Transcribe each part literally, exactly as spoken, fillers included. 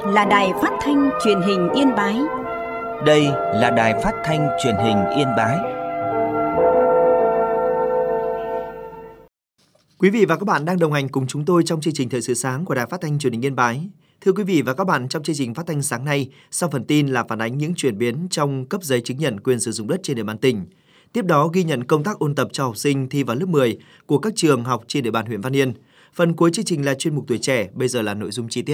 là Đài Phát thanh Truyền hình Yên Bái. Đây là Đài Phát thanh Truyền hình Yên Bái. Quý vị và các bạn đang đồng hành cùng chúng tôi trong chương trình Thời sự sáng của Đài Phát thanh Truyền hình Yên Bái. Thưa quý vị và các bạn, trong chương trình phát thanh sáng nay, sau phần tin là phản ánh những chuyển biến trong cấp giấy chứng nhận quyền sử dụng đất trên địa bàn tỉnh. Tiếp đó ghi nhận công tác ôn tập cho học sinh thi vào lớp mười của các trường học trên địa bàn huyện Văn Yên. Phần cuối chương trình là chuyên mục Tuổi Trẻ, bây giờ là nội dung chi tiết.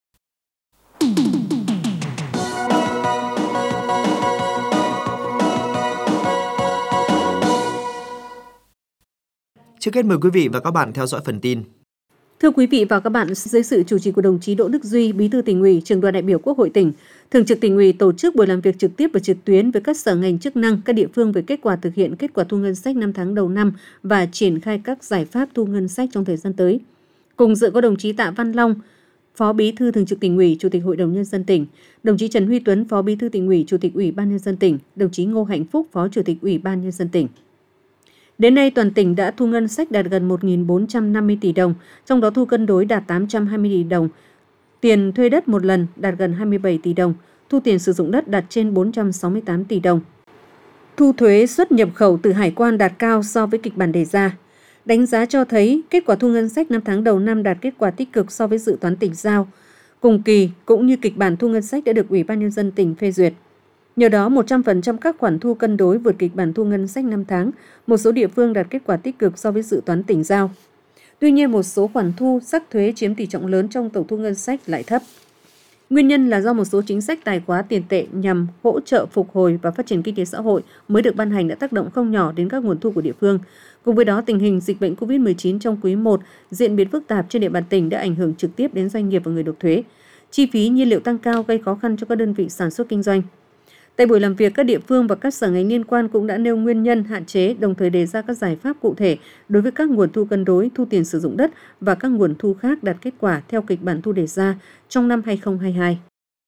Trước hết mời quý vị và các bạn theo dõi phần tin. Thưa quý vị và các bạn, dưới sự chủ trì của đồng chí Đỗ Đức Duy, Bí thư Tỉnh ủy, Trưởng đoàn đại biểu Quốc hội tỉnh, Thường trực Tỉnh ủy tổ chức buổi làm việc trực tiếp và trực tuyến với các sở ngành chức năng, các địa phương về kết quả thực hiện kết quả thu ngân sách năm tháng đầu năm và triển khai các giải pháp thu ngân sách trong thời gian tới. Cùng dự có đồng chí Tạ Văn Long, Phó Bí thư Thường trực Tỉnh ủy, Chủ tịch Hội đồng Nhân dân tỉnh, đồng chí Trần Huy Tuấn, Phó Bí thư Tỉnh ủy, Chủ tịch Ủy ban Nhân dân tỉnh, đồng chí Ngô Hạnh Phúc, Phó Chủ tịch Ủy ban Nhân dân tỉnh. Đến nay, toàn tỉnh đã thu ngân sách đạt gần một nghìn bốn trăm năm mươi tỷ đồng, trong đó thu cân đối đạt tám trăm hai mươi tỷ đồng, tiền thuê đất một lần đạt gần hai mươi bảy tỷ đồng, thu tiền sử dụng đất đạt trên bốn trăm sáu mươi tám tỷ đồng. Thu thuế xuất nhập khẩu từ hải quan đạt cao so với kịch bản đề ra. Đánh giá cho thấy kết quả thu ngân sách năm tháng đầu năm đạt kết quả tích cực so với dự toán tỉnh giao. Cùng kỳ cũng như kịch bản thu ngân sách đã được Ủy ban Nhân dân tỉnh phê duyệt. Nhờ đó, một trăm phần trăm các khoản thu cân đối vượt kịch bản thu ngân sách năm tháng, một số địa phương đạt kết quả tích cực so với dự toán tỉnh giao. Tuy nhiên, một số khoản thu sắc thuế chiếm tỷ trọng lớn trong tổng thu ngân sách lại thấp. Nguyên nhân là do một số chính sách tài khóa tiền tệ nhằm hỗ trợ phục hồi và phát triển kinh tế xã hội mới được ban hành đã tác động không nhỏ đến các nguồn thu của địa phương. Cùng với đó, tình hình dịch bệnh covid mười chín trong quý một diễn biến phức tạp trên địa bàn tỉnh đã ảnh hưởng trực tiếp đến doanh nghiệp và người nộp thuế. Chi phí nhiên liệu tăng cao gây khó khăn cho các đơn vị sản xuất kinh doanh. Tại buổi làm việc, các địa phương và các sở ngành liên quan cũng đã nêu nguyên nhân hạn chế, đồng thời đề ra các giải pháp cụ thể đối với các nguồn thu cân đối, thu tiền sử dụng đất và các nguồn thu khác đạt kết quả theo kịch bản thu đề ra trong năm hai không hai hai.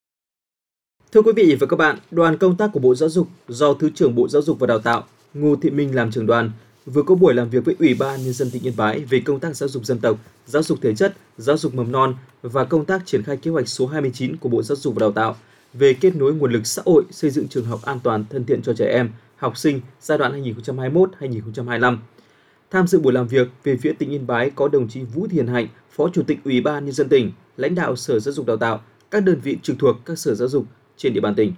Thưa quý vị và các bạn, đoàn công tác của Bộ Giáo dục do Thứ trưởng Bộ Giáo dục và Đào tạo Ngô Thị Minh làm trưởng đoàn vừa có buổi làm việc với Ủy ban Nhân dân tỉnh Yên Bái về công tác giáo dục dân tộc, giáo dục thể chất, giáo dục mầm non và công tác triển khai kế hoạch số hai mươi chín của Bộ Giáo dục và Đào tạo về kết nối nguồn lực xã hội xây dựng trường học an toàn thân thiện cho trẻ em, học sinh giai đoạn hai nghìn không trăm hai mươi mốt đến hai nghìn không trăm hai mươi lăm. Tham dự buổi làm việc về phía tỉnh Yên Bái có đồng chí Vũ Thị Hiền Hạnh, Phó Chủ tịch Ủy ban Nhân dân tỉnh, lãnh đạo Sở Giáo dục Đào tạo, các đơn vị trực thuộc các sở giáo dục trên địa bàn tỉnh.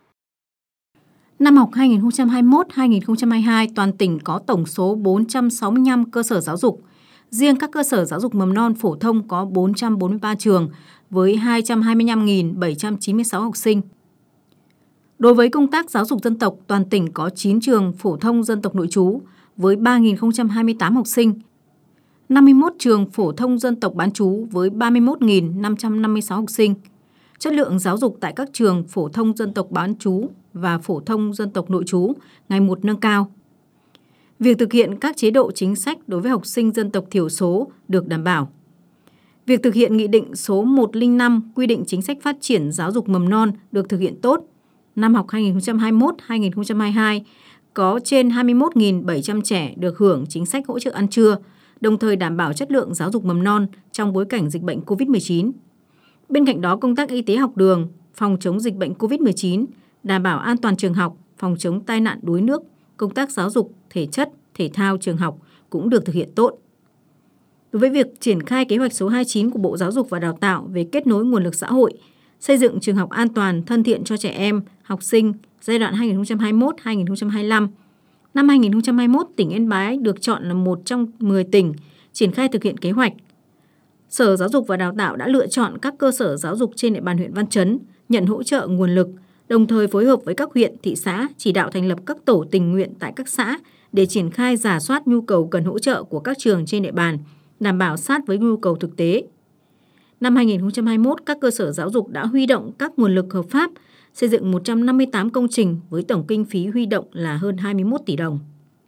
Năm học hai nghìn không trăm hai mươi mốt đến hai nghìn không trăm hai mươi hai, toàn tỉnh có tổng số bốn trăm sáu mươi lăm cơ sở giáo dục. Riêng các cơ sở giáo dục mầm non phổ thông có bốn trăm bốn mươi ba trường với hai trăm hai mươi lăm nghìn bảy trăm chín mươi sáu học sinh. Đối với công tác giáo dục dân tộc, toàn tỉnh có chín trường phổ thông dân tộc nội trú với ba nghìn không trăm hai mươi tám học sinh, năm mươi mốt trường phổ thông dân tộc bán trú với ba mươi mốt nghìn năm trăm năm mươi sáu học sinh. Chất lượng giáo dục tại các trường phổ thông dân tộc bán trú và phổ thông dân tộc nội trú ngày một nâng cao. Việc thực hiện các chế độ chính sách đối với học sinh dân tộc thiểu số được đảm bảo. Việc thực hiện Nghị định số một trăm lẻ năm quy định chính sách phát triển giáo dục mầm non được thực hiện tốt. Năm học hai nghìn không trăm hai mươi mốt đến hai nghìn không trăm hai mươi hai có trên hai mươi mốt nghìn bảy trăm trẻ được hưởng chính sách hỗ trợ ăn trưa, đồng thời đảm bảo chất lượng giáo dục mầm non trong bối cảnh dịch bệnh covid mười chín. Bên cạnh đó, công tác y tế học đường, phòng chống dịch bệnh covid mười chín, đảm bảo an toàn trường học, phòng chống tai nạn đuối nước, công tác giáo dục, thể chất, thể thao trường học cũng được thực hiện tốt. Đối với việc triển khai kế hoạch số hai mươi chín của Bộ Giáo dục và Đào tạo về kết nối nguồn lực xã hội, xây dựng trường học an toàn, thân thiện cho trẻ em, học sinh giai đoạn hai nghìn không trăm hai mươi mốt đến hai nghìn không trăm hai mươi lăm, năm hai nghìn không trăm hai mươi mốt, tỉnh Yên Bái được chọn là một trong mười tỉnh triển khai thực hiện kế hoạch. Sở Giáo dục và Đào tạo đã lựa chọn các cơ sở giáo dục trên địa bàn huyện Văn Chấn nhận hỗ trợ nguồn lực, đồng thời phối hợp với các huyện, thị xã chỉ đạo thành lập các tổ tình nguyện tại các xã để triển khai rà soát nhu cầu cần hỗ trợ của các trường trên địa bàn, đảm bảo sát với nhu cầu thực tế. Năm hai nghìn không trăm hai mươi mốt, các cơ sở giáo dục đã huy động các nguồn lực hợp pháp, xây dựng một trăm năm mươi tám công trình với tổng kinh phí huy động là hơn hai mươi mốt tỷ đồng.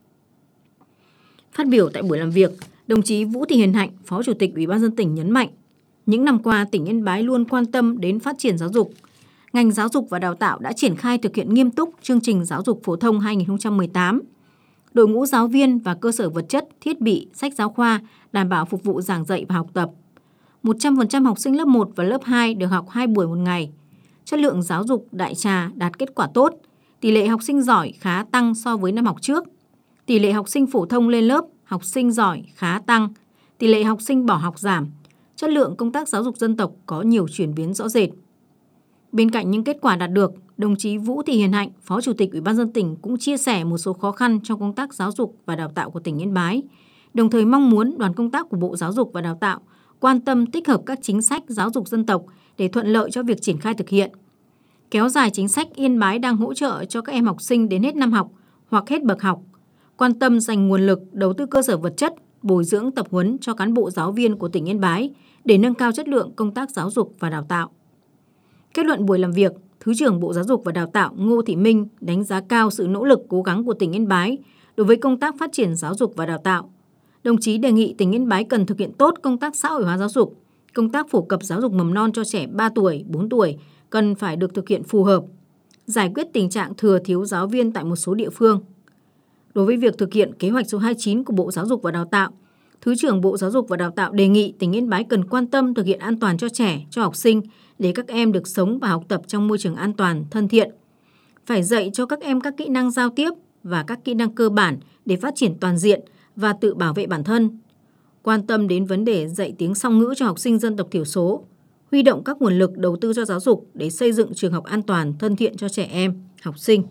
Phát biểu tại buổi làm việc, đồng chí Vũ Thị Hiền Hạnh, Phó Chủ tịch Ủy ban nhân dân tỉnh nhấn mạnh, những năm qua tỉnh Yên Bái luôn quan tâm đến phát triển giáo dục. Ngành giáo dục và đào tạo đã triển khai thực hiện nghiêm túc chương trình giáo dục phổ thông hai nghìn không trăm mười tám. Đội ngũ giáo viên và cơ sở vật chất, thiết bị, sách giáo khoa đảm bảo phục vụ giảng dạy và học tập. một trăm phần trăm học sinh lớp một và lớp hai được học hai buổi một ngày. Chất lượng giáo dục đại trà đạt kết quả tốt. Tỷ lệ học sinh giỏi khá tăng so với năm học trước. Tỷ lệ học sinh phổ thông lên lớp, học sinh giỏi khá tăng. Tỷ lệ học sinh bỏ học giảm. Chất lượng công tác giáo dục dân tộc có nhiều chuyển biến rõ rệt. Bên cạnh những kết quả đạt được, đồng chí Vũ Thị Hiền Hạnh, Phó Chủ tịch Ủy ban nhân dân tỉnh cũng chia sẻ một số khó khăn trong công tác giáo dục và đào tạo của tỉnh Yên Bái, đồng thời mong muốn đoàn công tác của Bộ Giáo dục và Đào tạo quan tâm tích hợp các chính sách giáo dục dân tộc để thuận lợi cho việc triển khai thực hiện. Kéo dài chính sách Yên Bái đang hỗ trợ cho các em học sinh đến hết năm học hoặc hết bậc học, quan tâm dành nguồn lực đầu tư cơ sở vật chất, bồi dưỡng tập huấn cho cán bộ giáo viên của tỉnh Yên Bái để nâng cao chất lượng công tác giáo dục và đào tạo. Kết luận buổi làm việc, Thứ trưởng Bộ Giáo dục và Đào tạo Ngô Thị Minh đánh giá cao sự nỗ lực cố gắng của tỉnh Yên Bái đối với công tác phát triển giáo dục và đào tạo. Đồng chí đề nghị tỉnh Yên Bái cần thực hiện tốt công tác xã hội hóa giáo dục, công tác phổ cập giáo dục mầm non cho trẻ ba tuổi, bốn tuổi cần phải được thực hiện phù hợp, giải quyết tình trạng thừa thiếu giáo viên tại một số địa phương. Đối với việc thực hiện kế hoạch số hai mươi chín của Bộ Giáo dục và Đào tạo, Thứ trưởng Bộ Giáo dục và Đào tạo đề nghị tỉnh Yên Bái cần quan tâm thực hiện an toàn cho trẻ, cho học sinh để các em được sống và học tập trong môi trường an toàn, thân thiện. Phải dạy cho các em các kỹ năng giao tiếp và các kỹ năng cơ bản để phát triển toàn diện và tự bảo vệ bản thân. Quan tâm đến vấn đề dạy tiếng song ngữ cho học sinh dân tộc thiểu số, huy động các nguồn lực đầu tư cho giáo dục để xây dựng trường học an toàn, thân thiện cho trẻ em, học sinh.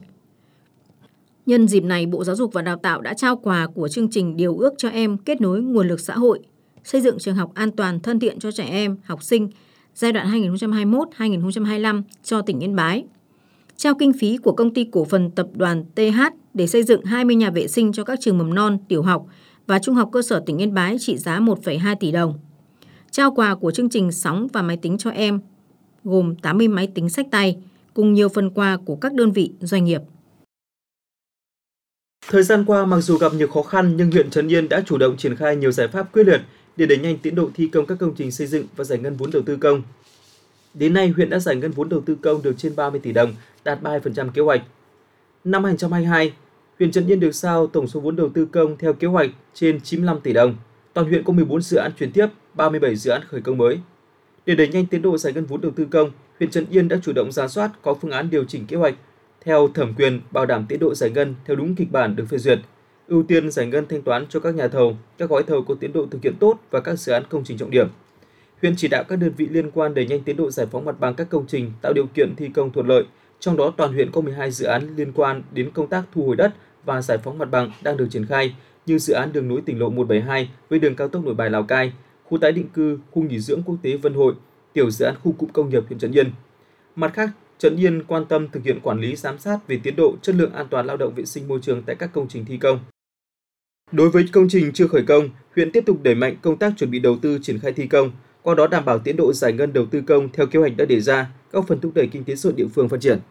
Nhân dịp này, Bộ Giáo dục và Đào tạo đã trao quà của chương trình Điều ước cho em kết nối nguồn lực xã hội, xây dựng trường học an toàn, thân thiện cho trẻ em, học sinh giai đoạn hai nghìn không trăm hai mươi mốt đến hai nghìn không trăm hai mươi lăm cho tỉnh Yên Bái. Trao kinh phí của Công ty Cổ phần Tập đoàn tê hát để xây dựng hai mươi nhà vệ sinh cho các trường mầm non, tiểu học và trung học cơ sở tỉnh Yên Bái trị giá một phẩy hai tỷ đồng. Trao quà của chương trình Sóng và máy tính cho em, gồm tám mươi máy tính xách tay, cùng nhiều phần quà của các đơn vị doanh nghiệp. Thời gian qua, mặc dù gặp nhiều khó khăn nhưng huyện Trấn Yên đã chủ động triển khai nhiều giải pháp quyết liệt để đẩy nhanh tiến độ thi công các công trình xây dựng và giải ngân vốn đầu tư công. Đến nay, huyện đã giải ngân vốn đầu tư công được trên ba mươi tỷ đồng, đạt ba mươi phần trăm kế hoạch. Năm hai nghìn không trăm hai mươi hai, huyện Trấn Yên được giao tổng số vốn đầu tư công theo kế hoạch trên chín mươi lăm tỷ đồng. Toàn huyện có mười bốn dự án chuyển tiếp, ba mươi bảy dự án khởi công mới. Để đẩy nhanh tiến độ giải ngân vốn đầu tư công, huyện Trấn Yên đã chủ động rà soát, có phương án điều chỉnh kế hoạch theo thẩm quyền, bảo đảm tiến độ giải ngân theo đúng kịch bản được phê duyệt, ưu tiên giải ngân thanh toán cho các nhà thầu, các gói thầu có tiến độ thực hiện tốt và các dự án công trình trọng điểm. Huyện chỉ đạo các đơn vị liên quan đẩy nhanh tiến độ giải phóng mặt bằng các công trình, tạo điều kiện thi công thuận lợi. Trong đó, toàn huyện có mười hai dự án liên quan đến công tác thu hồi đất và giải phóng mặt bằng đang được triển khai, như dự án đường nối tỉnh lộ một bảy hai với đường cao tốc Nội Bài - Lào Cai, khu tái định cư, khu nghỉ dưỡng quốc tế Vân Hội, tiểu dự án khu cụm công nghiệp huyện Trấn Yên. Mặt khác, Trấn Yên quan tâm thực hiện quản lý, giám sát về tiến độ, chất lượng, an toàn lao động, vệ sinh môi trường tại các công trình thi công. Đối với công trình chưa khởi công, huyện tiếp tục đẩy mạnh công tác chuẩn bị đầu tư, triển khai thi công, qua đó đảm bảo tiến độ giải ngân đầu tư công theo kế hoạch đã đề ra, góp phần thúc đẩy kinh tế xã hội địa phương phát triển.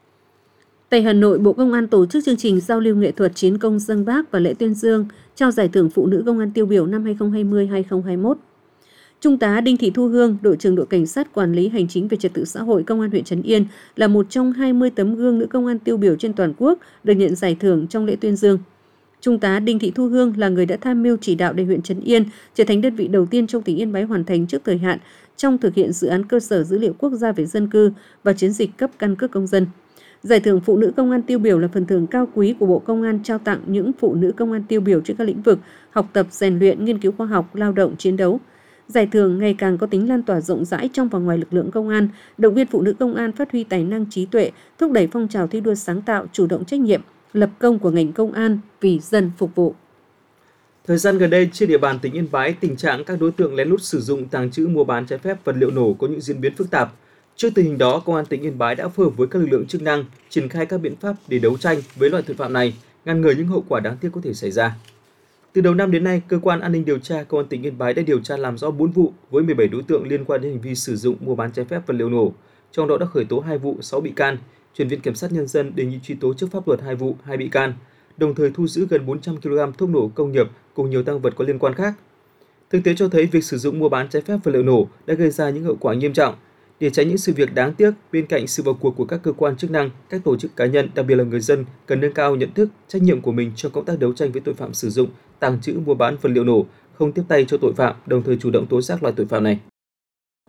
Tại Hà Nội, Bộ Công an tổ chức chương trình giao lưu nghệ thuật Chiến công dâng Bác và lễ tuyên dương trao giải thưởng Phụ nữ Công an tiêu biểu năm hai nghìn không trăm hai mươi đến hai nghìn không trăm hai mươi mốt. Trung tá Đinh Thị Thu Hương, đội trưởng đội cảnh sát quản lý hành chính về trật tự xã hội Công an huyện Trấn Yên là một trong hai mươi tấm gương nữ công an tiêu biểu trên toàn quốc được nhận giải thưởng trong lễ tuyên dương. Trung tá Đinh Thị Thu Hương là người đã tham mưu chỉ đạo để huyện Trấn Yên trở thành đơn vị đầu tiên trong tỉnh Yên Bái hoàn thành trước thời hạn trong thực hiện dự án cơ sở dữ liệu quốc gia về dân cư và chiến dịch cấp căn cước công dân. Giải thưởng Phụ nữ Công an tiêu biểu là phần thưởng cao quý của Bộ Công an trao tặng những phụ nữ công an tiêu biểu trên các lĩnh vực học tập, rèn luyện, nghiên cứu khoa học, lao động, chiến đấu. Giải thưởng ngày càng có tính lan tỏa rộng rãi trong và ngoài lực lượng công an, động viên phụ nữ công an phát huy tài năng trí tuệ, thúc đẩy phong trào thi đua sáng tạo, chủ động trách nhiệm, lập công của ngành công an vì dân phục vụ. Thời gian gần đây, trên địa bàn tỉnh Yên Bái, tình trạng các đối tượng lén lút sử dụng, tàng trữ, mua bán trái phép vật liệu nổ có những diễn biến phức tạp. Trước tình hình đó, Công an tỉnh Yên Bái đã phối hợp với các lực lượng chức năng triển khai các biện pháp để đấu tranh với loại tội phạm này, ngăn ngừa những hậu quả đáng tiếc có thể xảy ra. Từ đầu năm đến nay, Cơ quan An ninh điều tra Công an tỉnh Yên Bái đã điều tra làm rõ bốn vụ với mười bảy đối tượng liên quan đến hành vi sử dụng, mua bán trái phép vật liệu nổ. Trong đó đã khởi tố hai vụ, sáu bị can, chuyển Viện Kiểm sát Nhân dân đề nghị truy tố trước pháp luật hai vụ, hai bị can, đồng thời thu giữ gần bốn trăm ki lô gam thuốc nổ công nghiệp cùng nhiều tang vật có liên quan khác. Thực tế cho thấy việc sử dụng, mua bán trái phép vật liệu nổ đã gây ra những hậu quả nghiêm trọng. Để tránh những sự việc đáng tiếc, bên cạnh sự vào cuộc của các cơ quan chức năng, các tổ chức cá nhân, đặc biệt là người dân cần nâng cao nhận thức, trách nhiệm của mình trong công tác đấu tranh với tội phạm sử dụng, tàng trữ, mua bán vật liệu nổ, không tiếp tay cho tội phạm, đồng thời chủ động tố giác loại tội phạm này.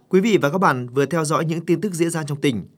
Quý vị và các bạn vừa theo dõi những tin tức diễn ra trong tỉnh.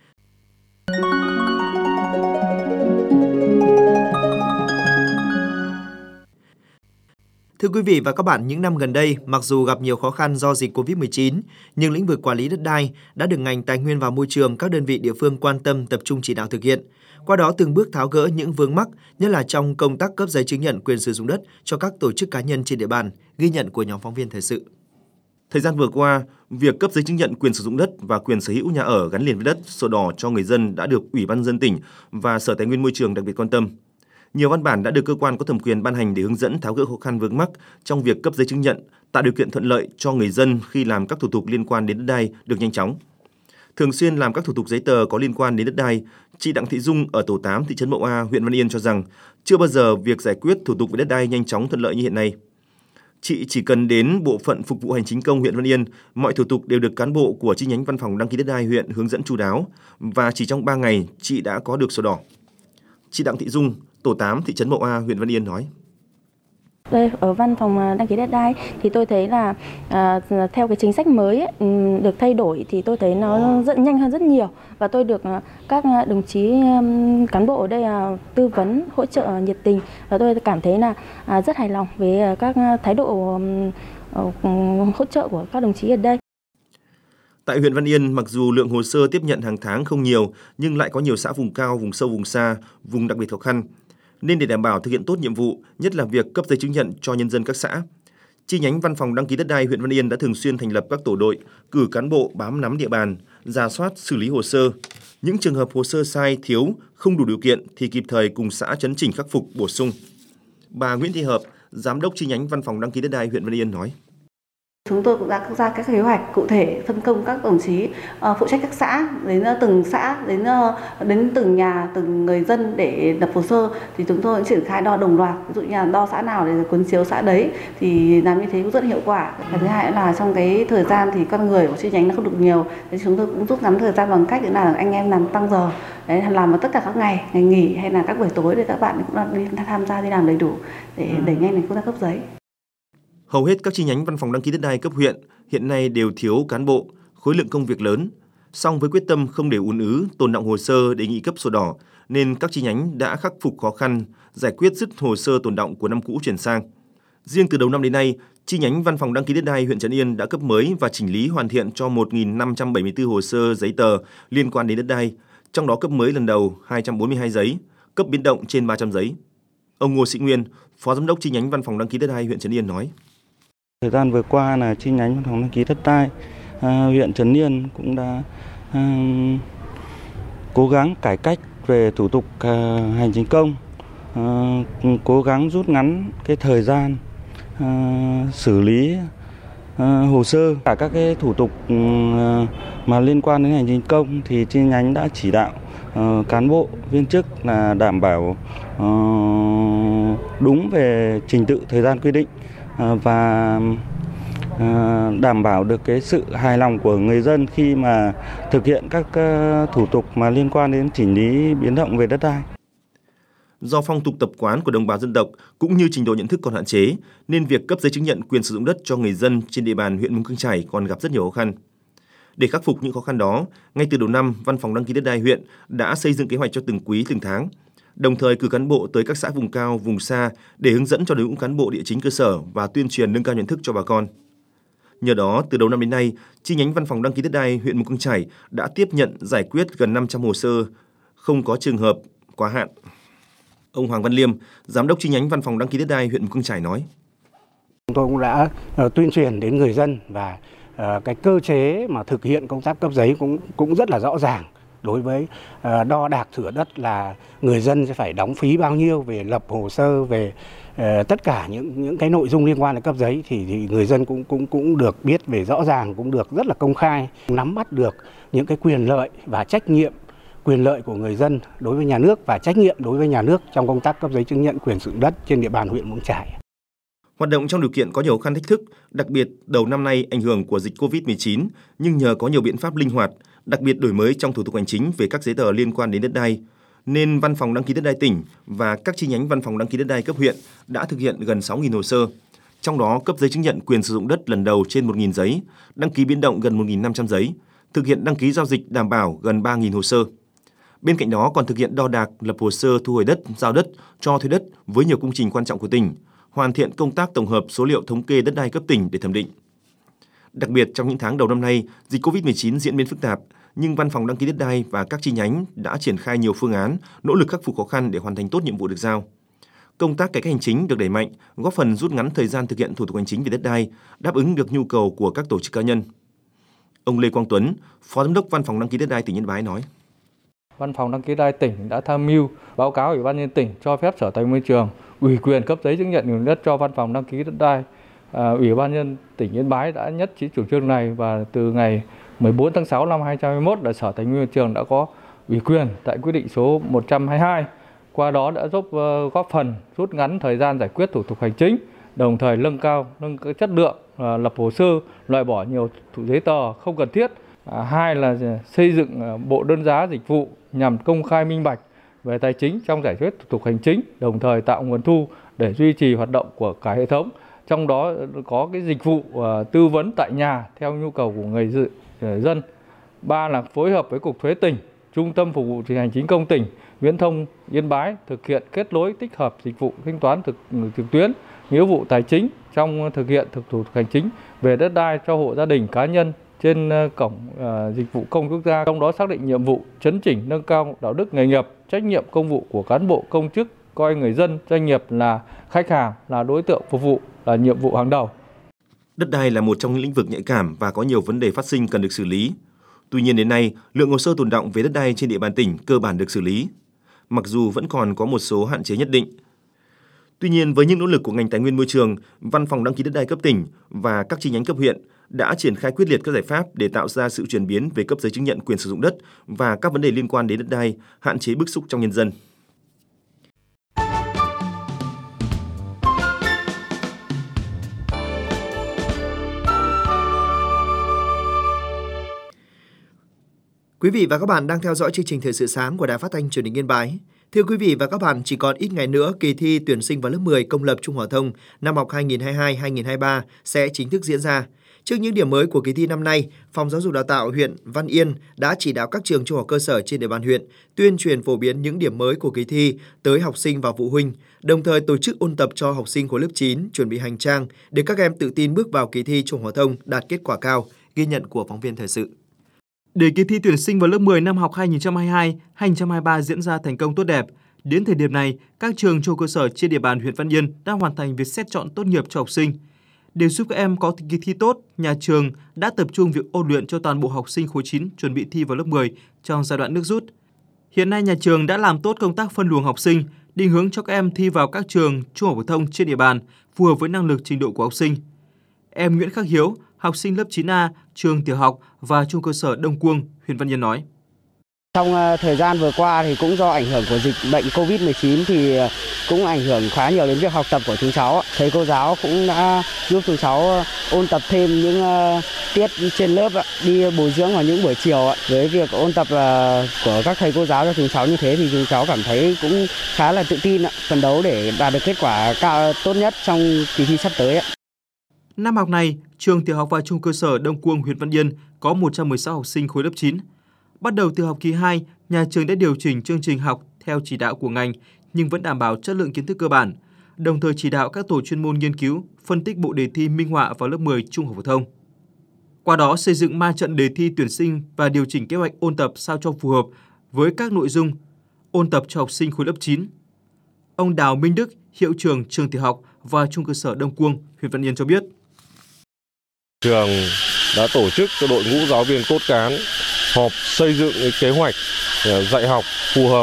Thưa quý vị và các bạn, những năm gần đây, mặc dù gặp nhiều khó khăn do dịch covid mười chín, nhưng lĩnh vực quản lý đất đai đã được ngành Tài nguyên và Môi trường các đơn vị địa phương quan tâm tập trung chỉ đạo thực hiện. Qua đó từng bước tháo gỡ những vướng mắc, nhất là trong công tác cấp giấy chứng nhận quyền sử dụng đất cho các tổ chức cá nhân trên địa bàn, ghi nhận của nhóm phóng viên thời sự. Thời gian vừa qua, việc cấp giấy chứng nhận quyền sử dụng đất và quyền sở hữu nhà ở gắn liền với đất, sổ đỏ cho người dân đã được Ủy ban nhân dân tỉnh và Sở Tài nguyên Môi trường đặc biệt quan tâm. Nhiều văn bản đã được cơ quan có thẩm quyền ban hành để hướng dẫn tháo gỡ khó khăn vướng mắc trong việc cấp giấy chứng nhận, tạo điều kiện thuận lợi cho người dân khi làm các thủ tục liên quan đến đất đai được nhanh chóng. Thường xuyên làm các thủ tục giấy tờ có liên quan đến đất đai, chị Đặng Thị Dung ở tổ tám thị trấn Mậu A, huyện Văn Yên cho rằng chưa bao giờ việc giải quyết thủ tục về đất đai nhanh chóng thuận lợi như hiện nay. Chị chỉ cần đến bộ phận phục vụ hành chính công huyện Văn Yên, mọi thủ tục đều được cán bộ của chi nhánh văn phòng đăng ký đất đai huyện hướng dẫn chu đáo và chỉ trong ba ngày chị đã có được sổ đỏ. Chị Đặng Thị Dung, tổ tám thị trấn Mậu A, huyện Văn Yên nói: Đây, ở văn phòng đăng ký đất đai thì tôi thấy là à, theo cái chính sách mới ấy, được thay đổi thì tôi thấy nó rất nhanh hơn rất nhiều, và tôi được các đồng chí cán bộ ở đây tư vấn hỗ trợ nhiệt tình, và tôi cảm thấy là à, rất hài lòng với các thái độ hỗ trợ của các đồng chí ở đây. Tại huyện Văn Yên, mặc dù lượng hồ sơ tiếp nhận hàng tháng không nhiều, nhưng lại có nhiều xã vùng cao, vùng sâu, vùng xa, vùng đặc biệt khó khăn. Nên để đảm bảo thực hiện tốt nhiệm vụ, nhất là việc cấp giấy chứng nhận cho nhân dân các xã, chi nhánh văn phòng đăng ký đất đai huyện Văn Yên đã thường xuyên thành lập các tổ đội, cử cán bộ bám nắm địa bàn, rà soát, xử lý hồ sơ. Những trường hợp hồ sơ sai, thiếu, không đủ điều kiện thì kịp thời cùng xã chấn chỉnh khắc phục, bổ sung. Bà Nguyễn Thị Hợp, giám đốc chi nhánh văn phòng đăng ký đất đai huyện Văn Yên nói: Chúng tôi cũng đã ra các kế hoạch cụ thể phân công các đồng chí uh, phụ trách các xã, đến uh, từng xã, đến uh, đến từng nhà, từng người dân để lập hồ sơ. Thì chúng tôi triển khai đo đồng loạt, ví dụ như là đo xã nào để cuốn chiếu xã đấy, thì làm như thế cũng rất hiệu quả. Và thứ hai là trong cái thời gian thì con người của chi nhánh nó không được nhiều, thì chúng tôi cũng rút ngắn thời gian bằng cách là anh em làm tăng giờ, đấy, làm vào tất cả các ngày, ngày nghỉ hay là các buổi tối để các bạn cũng đi tham gia đi làm đầy đủ để đẩy nhanh đến công tác cấp giấy. Hầu hết các chi nhánh văn phòng đăng ký đất đai cấp huyện hiện nay đều thiếu cán bộ, khối lượng công việc lớn. Song với quyết tâm không để ùn ứ, tồn đọng hồ sơ đề nghị cấp sổ đỏ, nên các chi nhánh đã khắc phục khó khăn, giải quyết dứt hồ sơ tồn đọng của năm cũ chuyển sang. Riêng từ đầu năm đến nay, chi nhánh văn phòng đăng ký đất đai huyện Trấn Yên đã cấp mới và chỉnh lý hoàn thiện cho một nghìn năm trăm bảy mươi tư hồ sơ giấy tờ liên quan đến đất đai, trong đó cấp mới lần đầu hai trăm bốn mươi hai giấy, cấp biến động trên ba trăm giấy. Ông Ngô Sĩ Nguyên, Phó Giám đốc chi nhánh văn phòng đăng ký đất đai huyện Trấn Yên nói: Thời gian vừa qua là chi nhánh văn phòng đăng ký đất đai à, huyện Trấn Yên cũng đã à, cố gắng cải cách về thủ tục à, hành chính công, à, cố gắng rút ngắn cái thời gian à, xử lý à, hồ sơ, cả các cái thủ tục à, mà liên quan đến hành chính công thì chi nhánh đã chỉ đạo à, cán bộ viên chức là đảm bảo à, đúng về trình tự thời gian quy định và đảm bảo được cái sự hài lòng của người dân khi mà thực hiện các thủ tục mà liên quan đến chỉnh lý biến động về đất đai. Do phong tục tập quán của đồng bào dân tộc cũng như trình độ nhận thức còn hạn chế, nên việc cấp giấy chứng nhận quyền sử dụng đất cho người dân trên địa bàn huyện Mù Căng Chải còn gặp rất nhiều khó khăn. Để khắc phục những khó khăn đó, ngay từ đầu năm, Văn phòng đăng ký đất đai huyện đã xây dựng kế hoạch cho từng quý, từng tháng, đồng thời cử cán bộ tới các xã vùng cao, vùng xa để hướng dẫn cho đội ngũ cán bộ địa chính cơ sở và tuyên truyền nâng cao nhận thức cho bà con. Nhờ đó, từ đầu năm đến nay, chi nhánh Văn phòng đăng ký đất đai huyện Mù Căng Chải đã tiếp nhận giải quyết gần năm trăm hồ sơ, không có trường hợp quá hạn. Ông Hoàng Văn Liêm, Giám đốc chi nhánh Văn phòng đăng ký đất đai huyện Mù Căng Chải nói: Chúng tôi cũng đã uh, tuyên truyền đến người dân và uh, cái cơ chế mà thực hiện công tác cấp giấy cũng cũng rất là rõ ràng. Đối với uh, đo đạc thửa đất là người dân sẽ phải đóng phí bao nhiêu về lập hồ sơ, về uh, tất cả những những cái nội dung liên quan đến cấp giấy thì, thì người dân cũng cũng cũng được biết về rõ ràng, cũng được rất là công khai, nắm bắt được những cái quyền lợi và trách nhiệm, quyền lợi của người dân đối với nhà nước và trách nhiệm đối với nhà nước trong công tác cấp giấy chứng nhận quyền sử dụng đất trên địa bàn huyện Mù Căng Chải. Hoạt động trong điều kiện có nhiều khó khăn thách thức, đặc biệt đầu năm nay ảnh hưởng của dịch covid mười chín, nhưng nhờ có nhiều biện pháp linh hoạt, đặc biệt đổi mới trong thủ tục hành chính về các giấy tờ liên quan đến đất đai, nên Văn phòng đăng ký đất đai tỉnh và các chi nhánh Văn phòng đăng ký đất đai cấp huyện đã thực hiện gần sáu nghìn hồ sơ, Trong đó cấp giấy chứng nhận quyền sử dụng đất lần đầu trên một nghìn giấy, đăng ký biến động gần một nghìn năm trăm giấy, thực hiện đăng ký giao dịch đảm bảo gần ba nghìn hồ sơ. Bên cạnh đó còn thực hiện đo đạc, lập hồ sơ thu hồi đất, giao đất, cho thuê đất với nhiều công trình quan trọng của tỉnh, hoàn thiện công tác tổng hợp số liệu thống kê đất đai cấp tỉnh để thẩm định. Đặc biệt trong những tháng đầu năm nay, dịch covid mười chín diễn biến phức tạp, nhưng Văn phòng đăng ký đất đai và các chi nhánh đã triển khai nhiều phương án, nỗ lực khắc phục khó khăn để hoàn thành tốt nhiệm vụ được giao. Công tác cải cách hành chính được đẩy mạnh, góp phần rút ngắn thời gian thực hiện thủ tục hành chính về đất đai, đáp ứng được nhu cầu của các tổ chức cá nhân. Ông Lê Quang Tuấn, Phó Giám đốc Văn phòng đăng ký đất đai tỉnh Yên Bái nói: Văn phòng đăng ký đất đai tỉnh đã tham mưu báo cáo Ủy ban nhân dân tỉnh cho phép Sở Tài nguyên Môi trường ủy quyền cấp giấy chứng nhận quyền đất cho Văn phòng đăng ký đất đai. À, Ủy ban nhân dân tỉnh Yên Bái đã nhất trí chủ trương này và từ ngày mười bốn tháng sáu năm hai nghìn không trăm hai mươi mốt là Sở Tài nguyên Môi trường đã có ủy quyền tại quyết định số một trăm hai mươi hai. Qua đó đã giúp uh, góp phần rút ngắn thời gian giải quyết thủ tục hành chính, đồng thời nâng cao nâng chất lượng, uh, lập hồ sơ, loại bỏ nhiều thủ giấy tờ không cần thiết. À, hai là xây dựng uh, bộ đơn giá dịch vụ nhằm công khai minh bạch về tài chính trong giải quyết thủ tục hành chính, đồng thời tạo nguồn thu để duy trì hoạt động của cả hệ thống. Trong đó có cái dịch vụ uh, tư vấn tại nhà theo nhu cầu của người dân. Ba là phối hợp với Cục Thuế tỉnh, Trung tâm Phục vụ Hành chính công tỉnh, Viễn thông Yên Bái thực hiện kết nối tích hợp dịch vụ thanh toán thực trực tuyến, nghĩa vụ tài chính trong thực hiện thực thủ tục hành chính về đất đai cho hộ gia đình cá nhân trên cổng uh, dịch vụ công quốc gia. Trong đó xác định nhiệm vụ chấn chỉnh nâng cao đạo đức nghề nghiệp, trách nhiệm công vụ của cán bộ công chức, coi người dân, doanh nghiệp là khách hàng, là đối tượng phục vụ là nhiệm vụ hàng đầu. Đất đai là một trong những lĩnh vực nhạy cảm và có nhiều vấn đề phát sinh cần được xử lý. Tuy nhiên đến nay, lượng hồ sơ tồn đọng về đất đai trên địa bàn tỉnh cơ bản được xử lý, mặc dù vẫn còn có một số hạn chế nhất định. Tuy nhiên, với những nỗ lực của ngành Tài nguyên Môi trường, Văn phòng đăng ký đất đai cấp tỉnh và các chi nhánh cấp huyện đã triển khai quyết liệt các giải pháp để tạo ra sự chuyển biến về cấp giấy chứng nhận quyền sử dụng đất và các vấn đề liên quan đến đất đai, hạn chế bức xúc trong nhân dân. Quý vị và các bạn đang theo dõi chương trình Thời sự sáng của Đài Phát thanh Truyền hình Yên Bái. Thưa quý vị và các bạn, chỉ còn ít ngày nữa, kỳ thi tuyển sinh vào lớp mười công lập trung phổ thông năm học hai nghìn không trăm hai mươi hai hai nghìn không trăm hai mươi ba sẽ chính thức diễn ra. Trước những điểm mới của kỳ thi năm nay, Phòng Giáo dục Đào tạo huyện Văn Yên đã chỉ đạo các trường trung học cơ sở trên địa bàn huyện tuyên truyền phổ biến những điểm mới của kỳ thi tới học sinh và phụ huynh, đồng thời tổ chức ôn tập cho học sinh khối lớp chín chuẩn bị hành trang để các em tự tin bước vào kỳ thi trung phổ thông đạt kết quả cao, ghi nhận của phóng viên thời sự. Để kỳ thi tuyển sinh vào lớp mười năm học hai nghìn không trăm hai mươi hai hai nghìn không trăm hai mươi ba diễn ra thành công tốt đẹp, đến thời điểm này, các trường trung học cơ sở trên địa bàn huyện Văn Yên đã hoàn thành việc xét chọn tốt nghiệp cho học sinh. Để giúp các em có kỳ thi tốt, nhà trường đã tập trung việc ôn luyện cho toàn bộ học sinh khối chín chuẩn bị thi vào lớp mười trong giai đoạn nước rút. Hiện nay nhà trường đã làm tốt công tác phân luồng học sinh, định hướng cho các em thi vào các trường trung học phổ thông trên địa bàn phù hợp với năng lực trình độ của học sinh. Em Nguyễn Khắc Hiếu, học sinh lớp chín A, trường tiểu học và trung cơ sở Đông Cuông, huyện Văn Yên nói: Trong thời gian vừa qua thì cũng do ảnh hưởng của dịch bệnh covid mười chín thì cũng ảnh hưởng khá nhiều đến việc học tập của chúng cháu. Thầy cô giáo cũng đã giúp chúng cháu ôn tập thêm những tiết trên lớp, đi bồi dưỡng vào những buổi chiều. Với việc ôn tập của các thầy cô giáo cho chúng cháu như thế thì chúng cháu cảm thấy cũng khá là tự tin, phấn đấu để đạt được kết quả cao tốt nhất trong kỳ thi sắp tới. Năm học này, trường tiểu học và trung cơ sở Đông Cuông, huyện Văn Yên có một trăm mười sáu học sinh khối lớp chín. Bắt đầu từ học kỳ hai, nhà trường đã điều chỉnh chương trình học theo chỉ đạo của ngành nhưng vẫn đảm bảo chất lượng kiến thức cơ bản, đồng thời chỉ đạo các tổ chuyên môn nghiên cứu, phân tích bộ đề thi minh họa vào lớp mười trung học phổ thông. Qua đó xây dựng ma trận đề thi tuyển sinh và điều chỉnh kế hoạch ôn tập sao cho phù hợp với các nội dung ôn tập cho học sinh khối lớp chín. Ông Đào Minh Đức, hiệu trưởng trường tiểu học và trung cơ sở Đông Cuông, huyện Văn Yên cho biết: Trường đã tổ chức cho đội ngũ giáo viên cốt cán họp xây dựng kế hoạch dạy học phù hợp,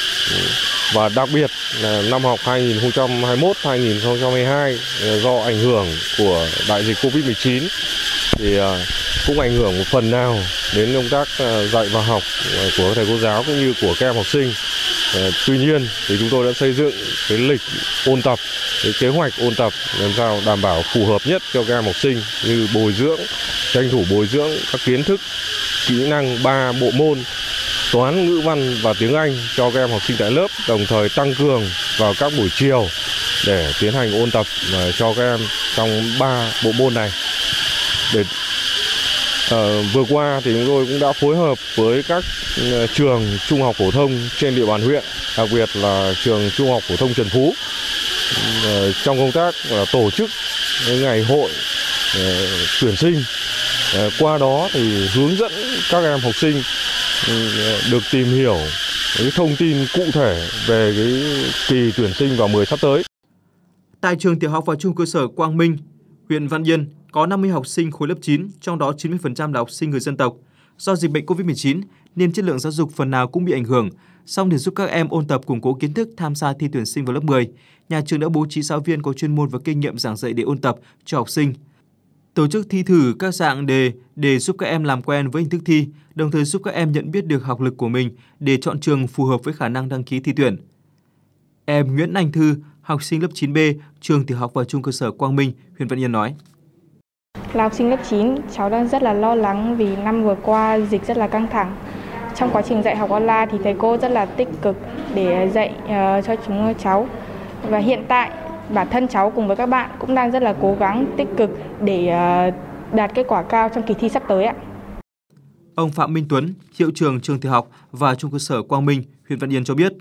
và đặc biệt là năm học hai nghìn không trăm hai mươi mốt hai nghìn không trăm hai mươi hai do ảnh hưởng của đại dịch covid mười chín thì cũng ảnh hưởng một phần nào đến công tác dạy và học của thầy cô giáo cũng như của các em học sinh. Tuy nhiên thì chúng tôi đã xây dựng cái lịch ôn tập, cái kế hoạch ôn tập làm sao đảm bảo phù hợp nhất cho các em học sinh, như bồi dưỡng, tranh thủ bồi dưỡng các kiến thức, kỹ năng ba bộ môn toán, ngữ văn và tiếng Anh cho các em học sinh tại lớp, đồng thời tăng cường vào các buổi chiều để tiến hành ôn tập cho các em trong ba bộ môn này. Để uh, vừa qua thì chúng tôi cũng đã phối hợp với các uh, trường trung học phổ thông trên địa bàn huyện, đặc biệt là trường trung học phổ thông Trần Phú, uh, trong công tác uh, tổ chức ngày hội uh, tuyển sinh. Uh, qua đó thì hướng dẫn các em học sinh uh, được tìm hiểu cái thông tin cụ thể về cái kỳ tuyển sinh vào mười sắp tới. Tại trường tiểu học và trung cơ sở Quang Minh, huyện Văn Yên có năm mươi học sinh khối lớp chín, trong đó chín mươi phần trăm là học sinh người dân tộc. Do dịch bệnh covid mười chín nên chất lượng giáo dục phần nào cũng bị ảnh hưởng. Song để giúp các em ôn tập củng cố kiến thức tham gia thi tuyển sinh vào lớp mười, nhà trường đã bố trí giáo viên có chuyên môn và kinh nghiệm giảng dạy để ôn tập cho học sinh. Tổ chức thi thử các dạng đề để giúp các em làm quen với hình thức thi, đồng thời giúp các em nhận biết được học lực của mình để chọn trường phù hợp với khả năng đăng ký thi tuyển. Em Nguyễn Anh Thư, học sinh lớp chín B, trường tiểu học và trung cơ sở Quang Minh, huyện Văn Yên nói: Là học sinh lớp chín, cháu đang rất là lo lắng vì năm vừa qua dịch rất là căng thẳng. Trong quá trình dạy học online thì thầy cô rất là tích cực để dạy uh, cho chúng cháu. Và hiện tại bản thân cháu cùng với các bạn cũng đang rất là cố gắng tích cực để uh, đạt kết quả cao trong kỳ thi sắp tới ạ. Ông Phạm Minh Tuấn, hiệu trưởng trường tiểu học và trung cơ sở Quang Minh, huyện Văn Yên cho biết: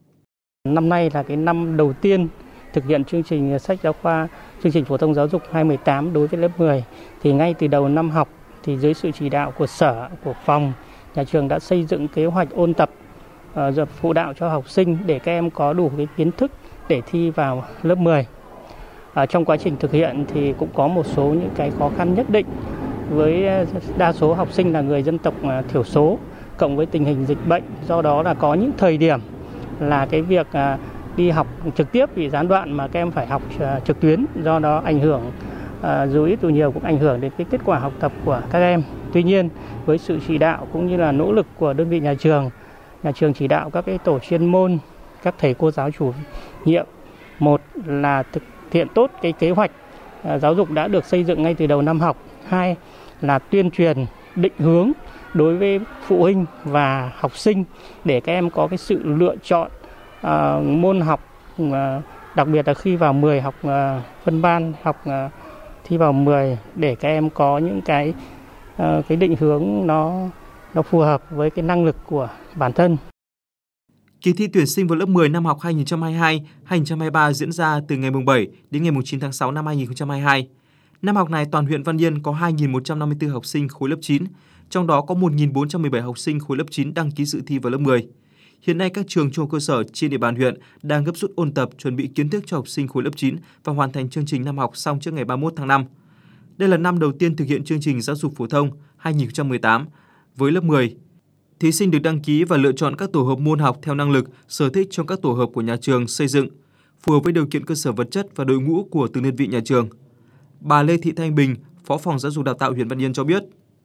Năm nay là cái năm đầu tiên thực hiện chương trình sách giáo khoa, chương trình phổ thông giáo dục hai không một tám đối với lớp mười. Thì ngay từ đầu năm học thì dưới sự chỉ đạo của sở, của phòng, nhà trường đã xây dựng kế hoạch ôn tập uh, phụ đạo cho học sinh để các em có đủ cái kiến thức để thi vào lớp mười. À, trong quá trình thực hiện thì cũng có một số những cái khó khăn nhất định, với đa số học sinh là người dân tộc thiểu số, cộng với tình hình dịch bệnh, do đó là có những thời điểm là cái việc uh, đi học trực tiếp bị gián đoạn mà các em phải học uh, trực tuyến, do đó ảnh hưởng uh, dù ít dù nhiều cũng ảnh hưởng đến cái kết quả học tập của các em. Tuy nhiên với sự chỉ đạo cũng như là nỗ lực của đơn vị nhà trường, nhà trường chỉ đạo các cái tổ chuyên môn, các thầy cô giáo chủ nhiệm, một là thực hiện tốt cái kế hoạch uh, giáo dục đã được xây dựng ngay từ đầu năm học, hai là tuyên truyền định hướng đối với phụ huynh và học sinh để các em có cái sự lựa chọn uh, môn học, uh, đặc biệt là khi vào mười học uh, phân ban, học uh, thi vào mười để các em có những cái uh, cái định hướng nó nó phù hợp với cái năng lực của bản thân. Kỳ thi tuyển sinh vào lớp mười năm học hai nghìn không trăm hai mươi hai hai nghìn không trăm hai mươi ba diễn ra từ ngày bảy đến ngày chín tháng sáu năm hai nghìn không trăm hai mươi hai. Năm học này toàn huyện Văn Yên có hai nghìn một trăm năm mươi tư học sinh khối lớp chín, trong đó có một nghìn bốn trăm mười bảy học sinh khối lớp chín đăng ký dự thi vào lớp mười. Hiện nay các trường trung học cơ sở trên địa bàn huyện đang gấp rút ôn tập chuẩn bị kiến thức cho học sinh khối lớp chín và hoàn thành chương trình năm học xong trước ngày ba mươi mốt tháng năm. Đây là năm đầu tiên thực hiện chương trình giáo dục phổ thông hai nghìn không trăm mười tám với lớp mười. Thí sinh được đăng ký và lựa chọn các tổ hợp môn học theo năng lực, sở thích trong các tổ hợp của nhà trường xây dựng, phù hợp với điều kiện cơ sở vật chất và đội ngũ của từng đơn vị nhà trường. Bà Lê Thị Thanh Bình, Phó phòng Giáo dục Đào tạo huyện Văn Yên cho biết: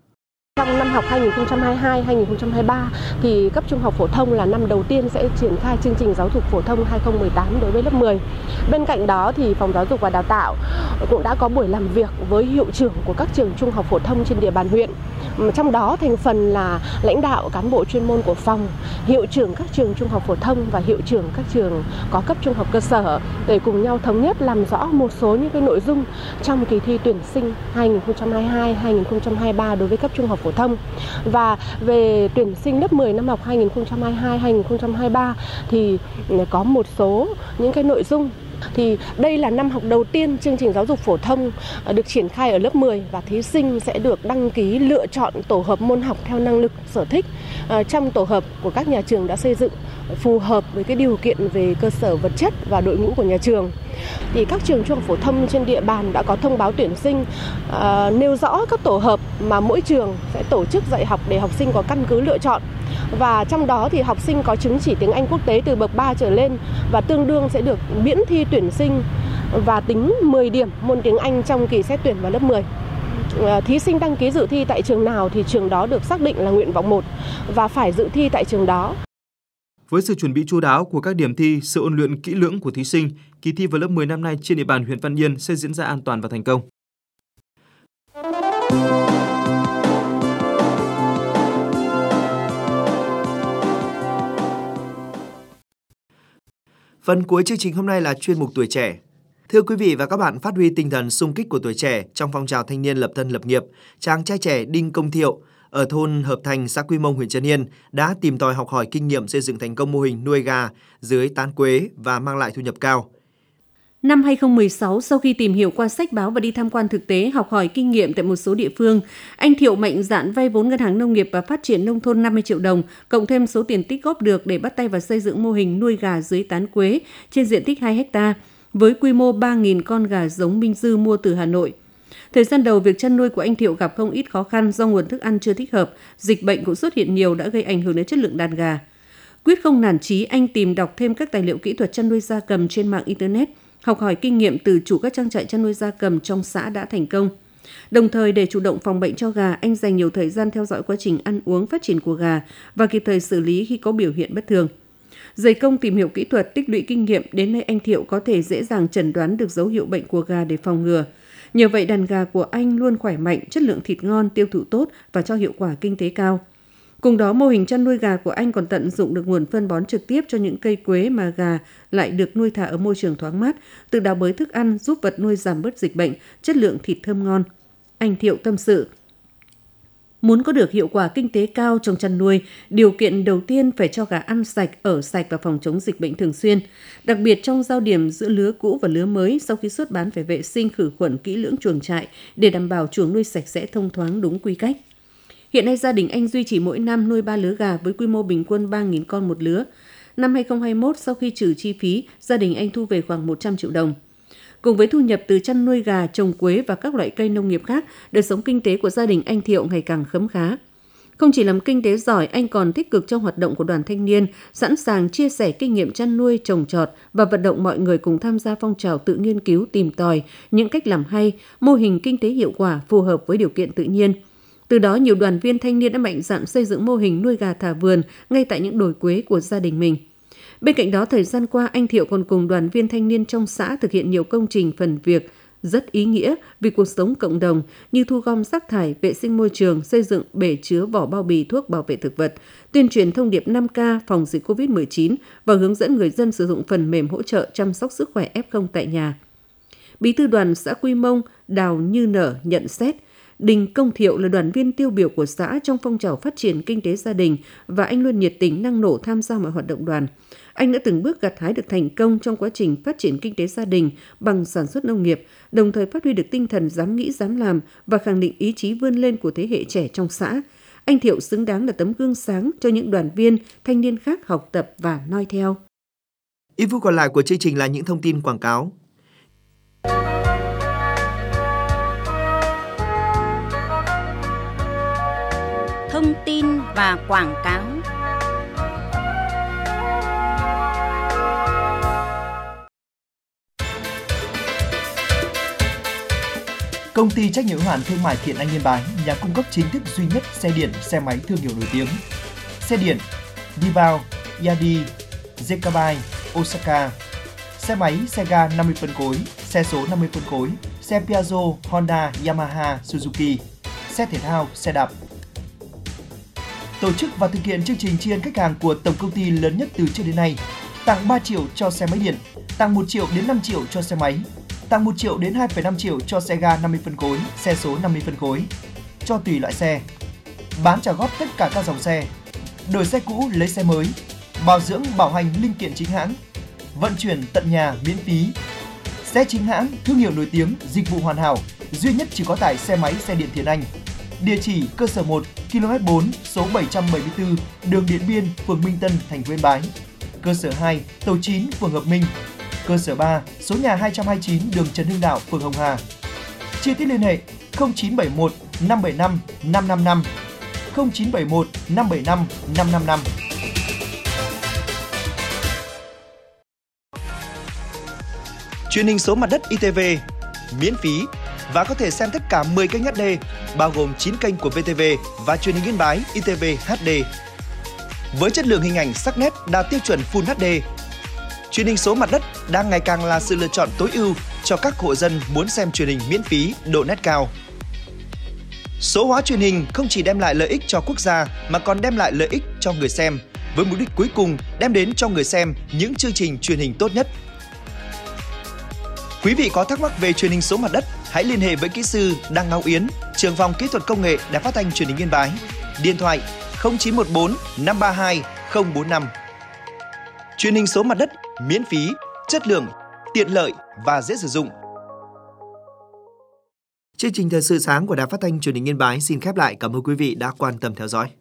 Trong năm học hai nghìn không trăm hai mươi hai hai nghìn không trăm hai mươi ba thì cấp trung học phổ thông là năm đầu tiên sẽ triển khai chương trình giáo dục phổ thông hai không một tám đối với lớp mười. Bên cạnh đó thì Phòng Giáo dục và Đào tạo cũng đã có buổi làm việc với hiệu trưởng của các trường trung học phổ thông trên địa bàn huyện. Trong đó thành phần là lãnh đạo cán bộ chuyên môn của phòng, hiệu trưởng các trường trung học phổ thông và hiệu trưởng các trường có cấp trung học cơ sở để cùng nhau thống nhất làm rõ một số những cái nội dung trong kỳ thi tuyển sinh hai nghìn không trăm hai mươi hai hai nghìn không trăm hai mươi ba đối với cấp trung học phổ thông. Và về tuyển sinh lớp mười năm học hai nghìn không trăm hai mươi hai hai nghìn không trăm hai mươi ba thì có một số những cái nội dung. Thì đây là năm học đầu tiên chương trình giáo dục phổ thông được triển khai ở lớp mười và thí sinh sẽ được đăng ký lựa chọn tổ hợp môn học theo năng lực, sở thích trong tổ hợp của các nhà trường đã xây dựng phù hợp với cái điều kiện về cơ sở vật chất và đội ngũ của nhà trường. Thì các trường trung học phổ thông trên địa bàn đã có thông báo tuyển sinh uh, nêu rõ các tổ hợp mà mỗi trường sẽ tổ chức dạy học để học sinh có căn cứ lựa chọn. Và trong đó thì học sinh có chứng chỉ tiếng Anh quốc tế từ bậc ba trở lên và tương đương sẽ được miễn thi tuyển sinh và tính mười điểm môn tiếng Anh trong kỳ xét tuyển vào lớp mười. Thí sinh đăng ký dự thi tại trường nào thì trường đó được xác định là nguyện vọng một và phải dự thi tại trường đó. Với sự chuẩn bị chu đáo của các điểm thi, sự ôn luyện kỹ lưỡng của thí sinh, kỳ thi vào lớp mười năm nay trên địa bàn huyện Văn Yên sẽ diễn ra an toàn và thành công. Phần cuối chương trình hôm nay là chuyên mục Tuổi Trẻ. Thưa quý vị và các bạn, phát huy tinh thần xung kích của tuổi trẻ trong phong trào thanh niên lập thân lập nghiệp, chàng trai trẻ Đinh Công Thiệu ở thôn Hợp Thành, xã Quy Mông, huyện Trấn Yên đã tìm tòi học hỏi kinh nghiệm xây dựng thành công mô hình nuôi gà dưới tán quế và mang lại thu nhập cao. Năm hai không một sáu, sau khi tìm hiểu qua sách báo và đi tham quan thực tế, học hỏi kinh nghiệm tại một số địa phương, anh Thiệu mạnh dạn vay vốn Ngân hàng Nông nghiệp và Phát triển Nông thôn năm mươi triệu đồng, cộng thêm số tiền tích góp được để bắt tay vào xây dựng mô hình nuôi gà dưới tán quế trên diện tích hai héc ta, với quy mô ba nghìn con gà giống Minh Dư mua từ Hà Nội. Thời gian đầu, việc chăn nuôi của anh Thiệu gặp không ít khó khăn do nguồn thức ăn chưa thích hợp, dịch bệnh cũng xuất hiện nhiều đã gây ảnh hưởng đến chất lượng đàn gà. Quyết không nản chí, anh tìm đọc thêm các tài liệu kỹ thuật chăn nuôi gia cầm trên mạng Internet, học hỏi kinh nghiệm từ chủ các trang trại chăn nuôi gia cầm trong xã đã thành công. Đồng thời, để chủ động phòng bệnh cho gà, anh dành nhiều thời gian theo dõi quá trình ăn uống, phát triển của gà và kịp thời xử lý khi có biểu hiện bất thường. Dày công tìm hiểu kỹ thuật, tích lũy kinh nghiệm, đến nay anh Thiệu có thể dễ dàng chẩn đoán được dấu hiệu bệnh của gà để phòng ngừa. Nhờ vậy, đàn gà của anh luôn khỏe mạnh, chất lượng thịt ngon, tiêu thụ tốt và cho hiệu quả kinh tế cao. Cùng đó, mô hình chăn nuôi gà của anh còn tận dụng được nguồn phân bón trực tiếp cho những cây quế mà gà lại được nuôi thả ở môi trường thoáng mát, tự đào bới thức ăn giúp vật nuôi giảm bớt dịch bệnh, chất lượng thịt thơm ngon. Anh Thiệu tâm sự, muốn có được hiệu quả kinh tế cao trong chăn nuôi, điều kiện đầu tiên phải cho gà ăn sạch, ở sạch và phòng chống dịch bệnh thường xuyên. Đặc biệt trong giao điểm giữa lứa cũ và lứa mới, sau khi xuất bán phải vệ sinh khử khuẩn kỹ lưỡng chuồng trại để đảm bảo chuồng nuôi sạch sẽ, thông thoáng, đúng quy cách. Hiện nay gia đình anh duy trì mỗi năm nuôi ba lứa gà với quy mô bình quân ba nghìn con một lứa. Năm hai không hai mốt, sau khi trừ chi phí, gia đình anh thu về khoảng một trăm triệu đồng. Cùng với thu nhập từ chăn nuôi gà, trồng quế và các loại cây nông nghiệp khác, đời sống kinh tế của gia đình anh Thiệu ngày càng khấm khá. Không chỉ làm kinh tế giỏi, anh còn tích cực trong hoạt động của đoàn thanh niên, sẵn sàng chia sẻ kinh nghiệm chăn nuôi, trồng trọt và vận động mọi người cùng tham gia phong trào tự nghiên cứu, tìm tòi những cách làm hay, mô hình kinh tế hiệu quả phù hợp với điều kiện tự nhiên. Từ đó, nhiều đoàn viên thanh niên đã mạnh dạn xây dựng mô hình nuôi gà thả vườn ngay tại những đồi quế của gia đình mình. Bên cạnh đó, thời gian qua, anh Thiệu còn cùng đoàn viên thanh niên trong xã thực hiện nhiều công trình phần việc rất ý nghĩa vì cuộc sống cộng đồng như thu gom rác thải, vệ sinh môi trường, xây dựng bể chứa vỏ bao bì thuốc bảo vệ thực vật, tuyên truyền thông điệp năm K phòng dịch covid mười chín và hướng dẫn người dân sử dụng phần mềm hỗ trợ chăm sóc sức khỏe ép không tại nhà. Bí thư đoàn xã Quy Mông Đào Như Nở nhận xét, Đinh Công Thiệu là đoàn viên tiêu biểu của xã trong phong trào phát triển kinh tế gia đình và anh luôn nhiệt tình, năng nổ tham gia mọi hoạt động đoàn. Anh đã từng bước gặt hái được thành công trong quá trình phát triển kinh tế gia đình bằng sản xuất nông nghiệp, đồng thời phát huy được tinh thần dám nghĩ dám làm và khẳng định ý chí vươn lên của thế hệ trẻ trong xã. Anh Thiệu xứng đáng là tấm gương sáng cho những đoàn viên, thanh niên khác học tập và noi theo. Ít phút còn lại của chương trình là những thông tin quảng cáo. Thông tin và quảng cáo. Công ty trách nhiệm hữu hạn thương mại Thiện Anh Yên Bái, nhà cung cấp chính thức duy nhất xe điện, xe máy thương hiệu nổi tiếng. Xe điện Divao, Yadi, Zekabai, Osaka. Xe máy, xe ga năm mươi phân khối, xe số năm mươi phân khối, xe Piaggio, Honda, Yamaha, Suzuki. Xe thể thao, xe đạp. Tổ chức và thực hiện chương trình tri ân khách hàng của tổng công ty lớn nhất từ trước đến nay. Tặng ba triệu cho xe máy điện, tặng một triệu đến năm triệu cho xe máy, tặng một triệu đến hai phẩy năm triệu cho xe ga năm mươi phân khối, xe số năm mươi phân khối, cho tùy loại xe. Bán trả góp tất cả các dòng xe, đổi xe cũ lấy xe mới, bảo dưỡng bảo hành linh kiện chính hãng, vận chuyển tận nhà miễn phí. Xe chính hãng, thương hiệu nổi tiếng, dịch vụ hoàn hảo, duy nhất chỉ có tại xe máy xe điện Thiện Anh. Địa chỉ cơ sở một, ki lô mét bốn, số bảy trăm bảy mươi tư, đường Điện Biên, phường Minh Tân, thành phố Yên Bái. Cơ sở hai, tổ chín, phường Hợp Minh. Cơ sở ba, số nhà hai trăm hai mươi chín, đường Trần Hưng Đạo, phường Hồng Hà. Chi tiết liên hệ không chín bảy một năm bảy năm năm năm năm, không chín bảy một năm bảy năm năm năm năm. Truyền hình số mặt đất i tê vê miễn phí và có thể xem tất cả mười kênh hát đê, bao gồm chín kênh của vê tê vê và truyền hình Yên Bái i tê vê hát đê. Với chất lượng hình ảnh sắc nét đạt tiêu chuẩn Full hát đê, truyền hình số mặt đất đang ngày càng là sự lựa chọn tối ưu cho các hộ dân muốn xem truyền hình miễn phí, độ nét cao. Số hóa truyền hình không chỉ đem lại lợi ích cho quốc gia mà còn đem lại lợi ích cho người xem, với mục đích cuối cùng đem đến cho người xem những chương trình truyền hình tốt nhất. Quý vị có thắc mắc về truyền hình số mặt đất, hãy liên hệ với kỹ sư Đăng Ngọc Yến, trưởng phòng kỹ thuật công nghệ Đài Phát thanh Truyền hình Yên Bái. Điện thoại không chín một bốn năm ba hai không bốn năm. Truyền hình số mặt đất miễn phí, chất lượng, tiện lợi và dễ sử dụng. Chương trình thời sự sáng của Đài Phát thanh Truyền hình Yên Bái xin khép lại. Cảm ơn quý vị đã quan tâm theo dõi.